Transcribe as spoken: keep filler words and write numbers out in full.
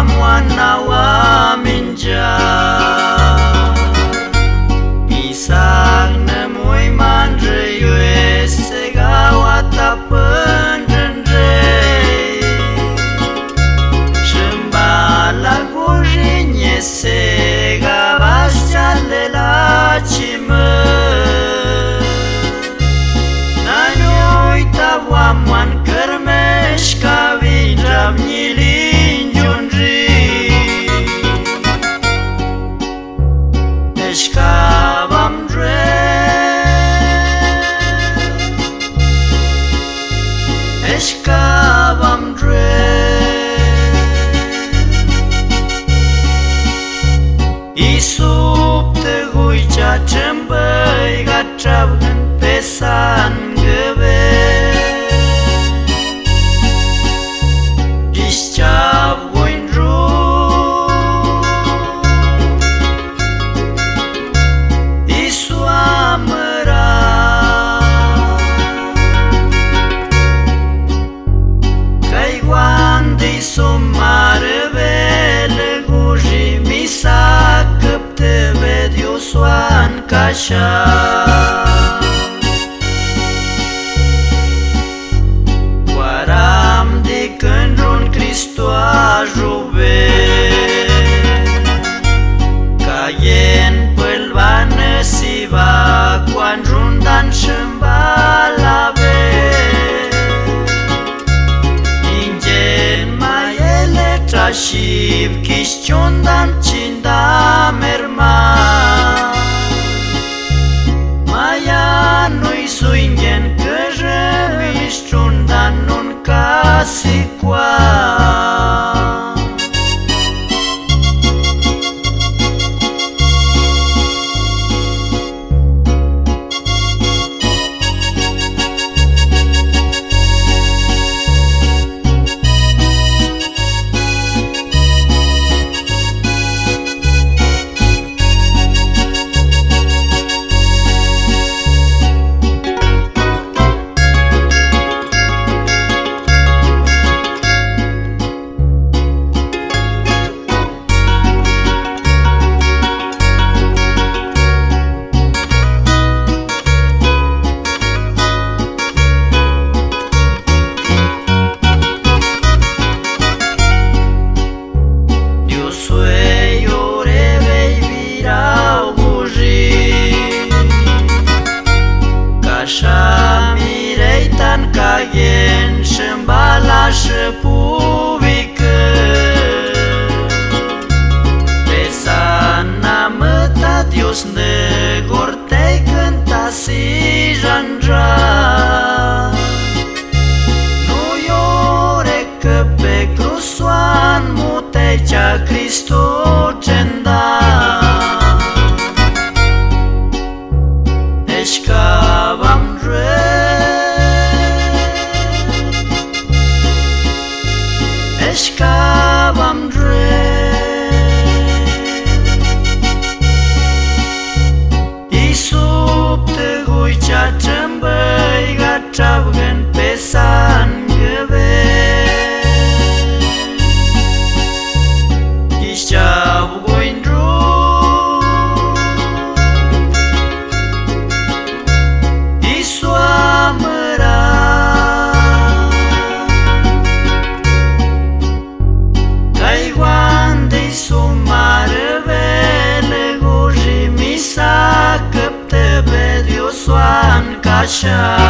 mwana wa minja Isaac na mui mandre yue sega wata pendrendre Shembala gurinye sega basjale la chimă Mwan kermesh ka vidram nyilin junri Eshka vam dre Eshka vam dre Isup te guicha chembăi gatrav gân pesan găbe Kasha Waram de cândrun Cristo ajube Cayen pălvană siva Quandrun dan shâmbalave Ingen maele trashiv Kishchon dan chinda merma Noi suingen că miștrun dan nun casi qua Așa mirei tan caien shembala shpuvică Pesana măta Dios ne gortei cânta si jandra Nu iore că pe crusoan mutei cea Cristo cenda Eshka vam dre Eshka vam dre Isup te guicha chembăi gatrav gân pesan găbe Ishav guindru Kasha